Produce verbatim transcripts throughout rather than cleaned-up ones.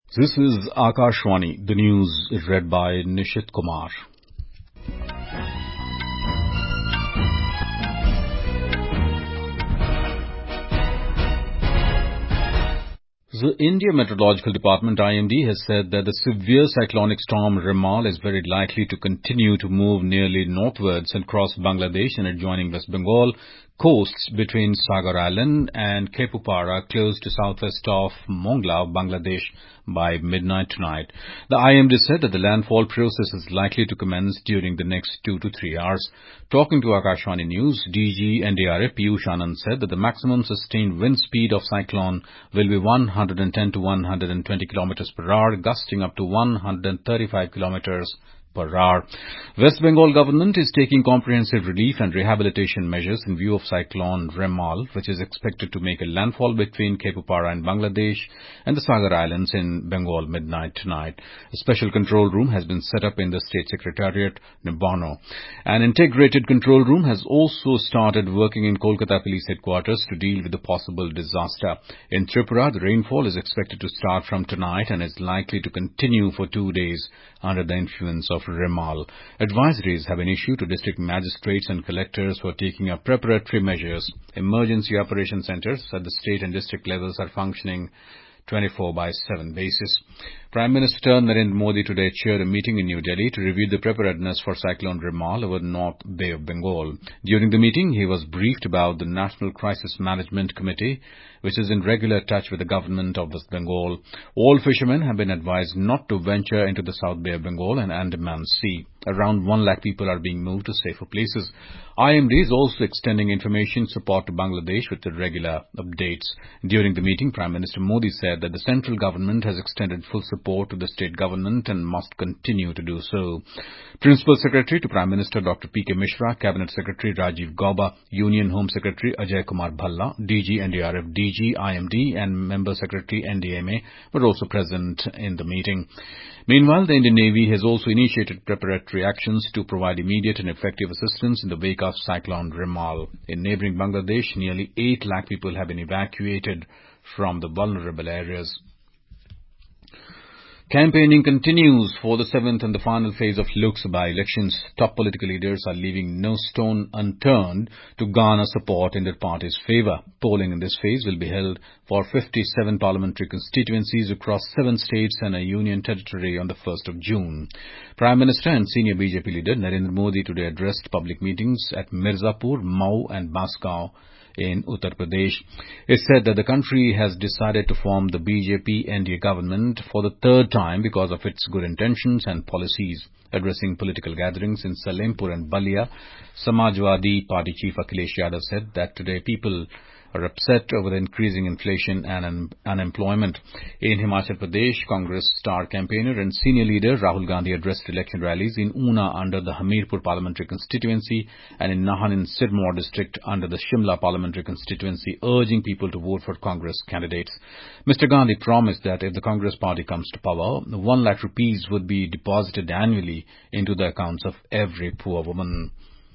This is Akashwani, the news read by Nishit Kumar. The India Meteorological Department I M D has said that the severe cyclonic storm Remal is very likely to continue to move nearly northwards and cross Bangladesh and adjoining West Bengal coasts between Sagar Island and Khepupara close to southwest of Mongla, Bangladesh by midnight tonight. The I M D said that the landfall process is likely to commence during the next two to three hours. Talking to Akashwani News, D G N D R F Piyush Anand said that the maximum sustained wind speed of cyclone will be one hundred ten to one hundred twenty kilometers per hour, gusting up to one hundred thirty-five kilometers per hour. West Bengal government is taking comprehensive relief and rehabilitation measures in view of cyclone Remal, which is expected to make a landfall between Khepupara and Bangladesh and the Sagar Islands in Bengal midnight tonight. A special control room has been set up in the State Secretariat, Nibbano. An integrated control room has also started working in Kolkata Police Headquarters to deal with the possible disaster. In Tripura, the rainfall is expected to start from tonight and is likely to continue for two days under the influence of Remal. Advisories have been issued to district magistrates and collectors for taking up preparatory measures. Emergency operation centers at the state and district levels are functioning twenty-four by seven basis. Prime Minister Narendra Modi today chaired a meeting in New Delhi to review the preparedness for cyclone Remal over the North Bay of Bengal. During the meeting, he was briefed about the National Crisis Management Committee, which is in regular touch with the government of West Bengal. All fishermen have been advised not to venture into the South Bay of Bengal and Andaman Sea. Around one lakh people are being moved to safer places. I M D is also extending information support to Bangladesh with the regular updates. During the meeting, Prime Minister Modi said that the central government has extended full support to the state government and must continue to do so. Principal Secretary to Prime Minister Doctor P K Mishra, Cabinet Secretary Rajiv Gauba, Union Home Secretary Ajay Kumar Bhalla, D G N D R F D G, I M D and Member Secretary N D M A were also present in the meeting. Meanwhile, the Indian Navy has also initiated preparatory actions to provide immediate and effective assistance in the wake of cyclone Remal. In neighbouring Bangladesh, nearly eight lakh people have been evacuated from the vulnerable areas. Campaigning continues for the seventh and the final phase of Lok Sabha elections. Top political leaders are leaving no stone unturned to garner support in their party's favour. Polling in this phase will be held for fifty-seven parliamentary constituencies across seven states and a union territory on the first of June. Prime Minister and senior B J P leader Narendra Modi today addressed public meetings at Mirzapur, Mau and Basgaon in Uttar Pradesh. It said that the country has decided to form the B J P N D A government for the third time because of its good intentions and policies. Addressing political gatherings in Salempur and Balia, Samajwadi Party Chief Akhilesh Yadav said that today people are upset over the increasing inflation and un- unemployment. In Himachal Pradesh, Congress star campaigner and senior leader Rahul Gandhi addressed election rallies in Una under the Hamirpur parliamentary constituency and in Nahan in Sirmaur district under the Shimla parliamentary constituency, urging people to vote for Congress candidates. Mister Gandhi promised that if the Congress party comes to power, one lakh rupees would be deposited annually into the accounts of every poor woman.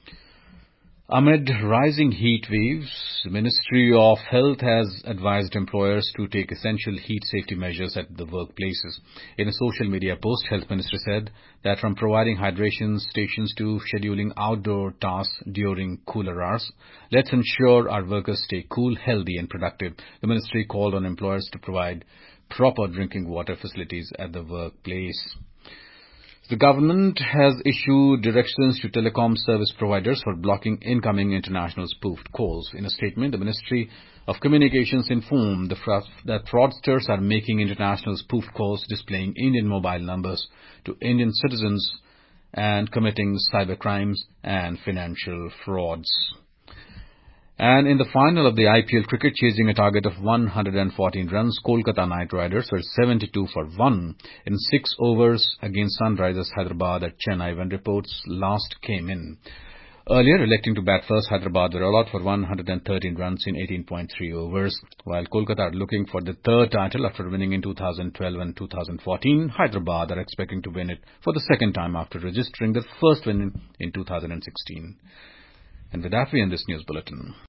Amid rising heat waves, the Ministry of Health has advised employers to take essential heat safety measures at the workplaces. In a social media post, Health Ministry said that from providing hydration stations to scheduling outdoor tasks during cooler hours, let's ensure our workers stay cool, healthy and productive. The Ministry called on employers to provide proper drinking water facilities at the workplace. The government has issued directions to telecom service providers for blocking incoming international spoofed calls. In a statement, the Ministry of Communications informed the fra- that fraudsters are making international spoofed calls displaying Indian mobile numbers to Indian citizens and committing cybercrimes and financial frauds. And in the final of the I P L cricket, chasing a target of one hundred fourteen runs, Kolkata Knight Riders were seventy-two for one in six overs against Sunrisers Hyderabad at Chennai when reports last came in. Earlier, electing to bat first, Hyderabad were all out for one hundred thirteen runs in eighteen point three overs. While Kolkata are looking for the third title after winning in two thousand twelve and two thousand fourteen, Hyderabad are expecting to win it for the second time after registering their first win in two thousand sixteen. And with that, we end this news bulletin.